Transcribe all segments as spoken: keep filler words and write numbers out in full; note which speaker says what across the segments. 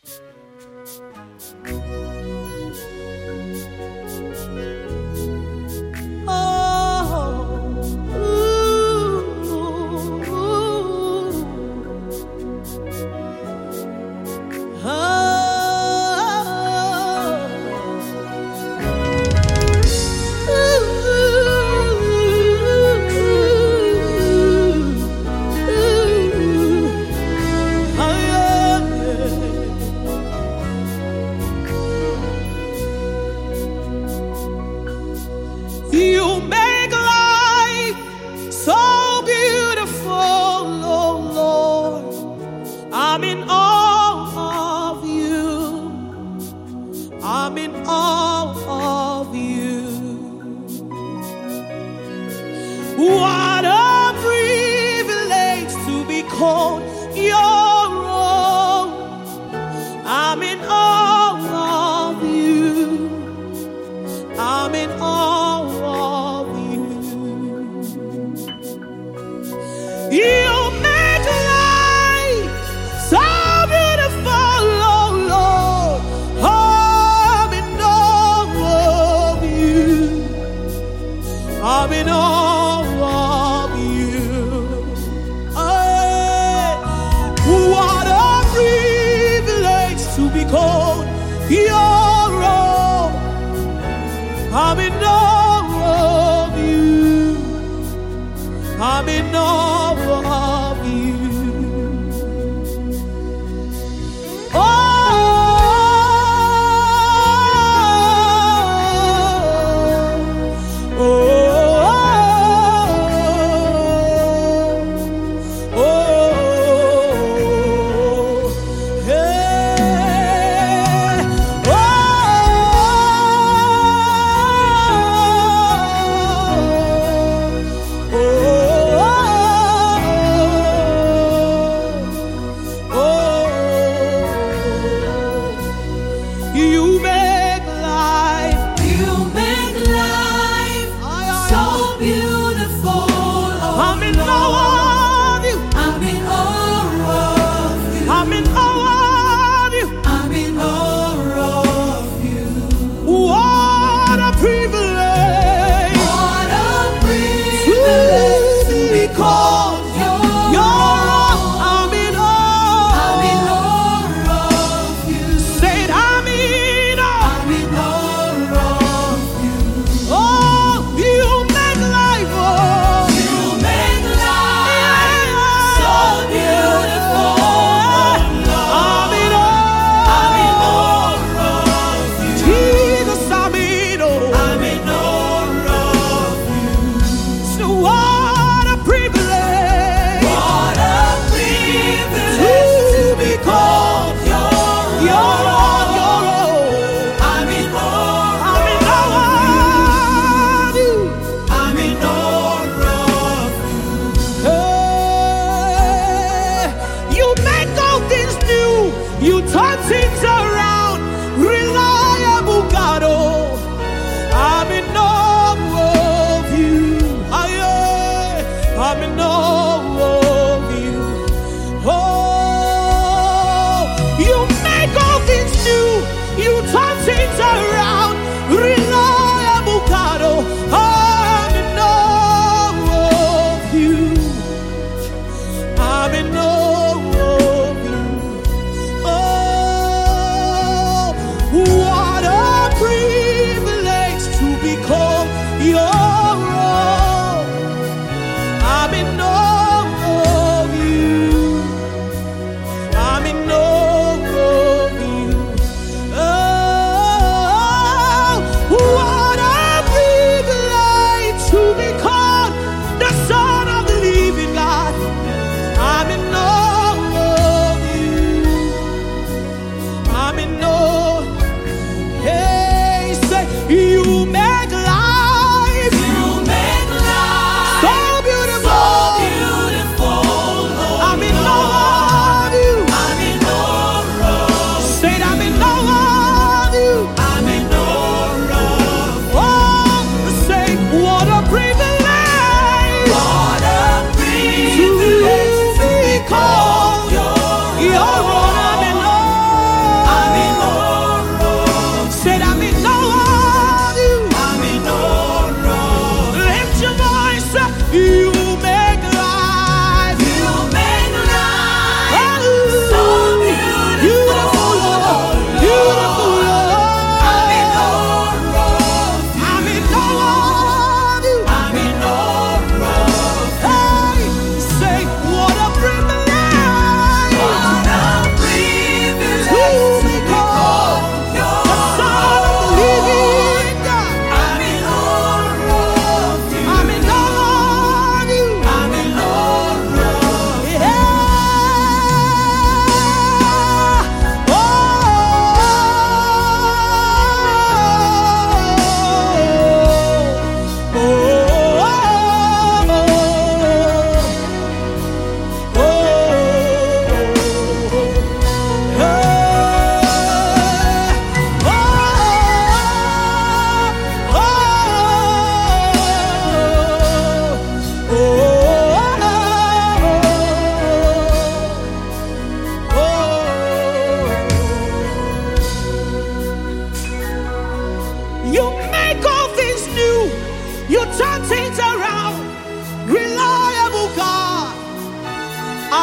Speaker 1: You make life so beautiful, oh Lord. I'm in awe of you. I'm in awe of you. What a privilege to be called your own. I'm in awe of you. I'm in awe of you. You make life so beautiful, oh Lord. I'm in awe of you. I'm in awe of you. Hey, what a privilege to be called your own. I'm in awe of you. I'm in awe of you. Oh, oh, oh, oh, hey, oh. You make life, you make life so beautiful. I'm in awe of you. I'm in awe of you. I'm in awe of you. I'm in awe of you. What a privilege. What a privilege to be called your own. I'm in awe. I'm in awe of you. Say it, I'm in awe. I'm in awe of you. Oh, you make life, oh. You make life so beautiful. I'm in awe. I'm in awe of you. Jesus, I'm in awe. I'm in awe of you. So what a privilege. What a privilege to be called your own. Your own. I'm in awe. I'm in awe of you. I'm in awe of you. Hey, you make all things new. You turn things around. Reliable God, oh. I'm in awe of you. Aye, I'm in awe of you. Oh, you make all things new. You turn things around. Reliable God, oh. I'm in awe of you. I'm in awe of you. Oh, what a privilege to be called your own. I'm in awe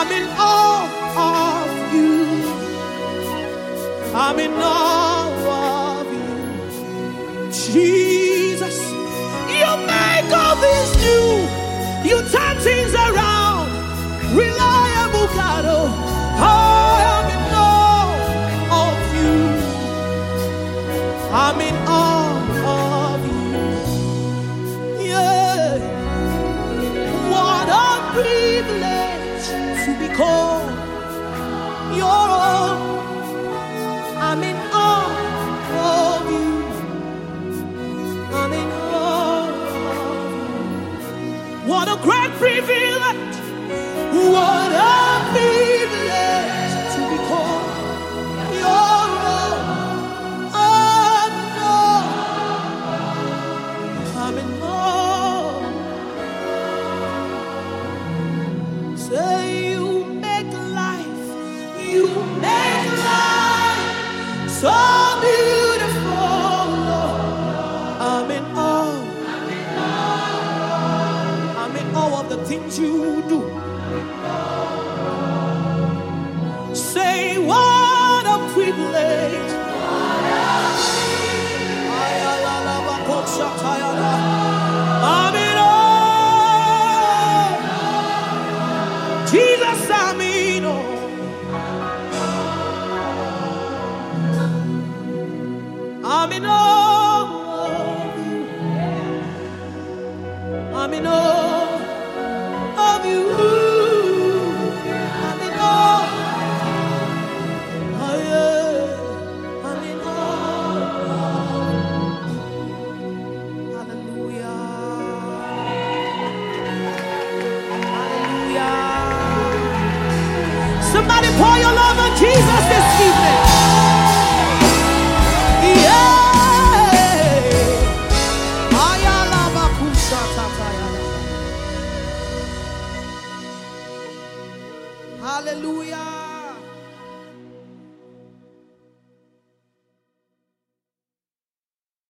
Speaker 1: I'm in awe of you. I'm in awe of you. Jesus, you make all this new. You turn things around. Reliable God, oh, I am in awe of you. I'm in awe of you. Yeah. What a privilege to be called your own. I'm in awe of you. I'm in awe of you. What a great privilege. What a privilege to be called your own. I'm in awe. I'm in awe. Say you make life, you make life so beautiful. I'm in awe. I'm in awe of the things you do. Say what a privilege. I'm in awe. Jesus, I'm in awe. I'm in awe. I'm in awe of you. I'm in awe. Oh yeah. I'm in awe. Hallelujah. Hallelujah. Somebody pour your love on Jesus this evening.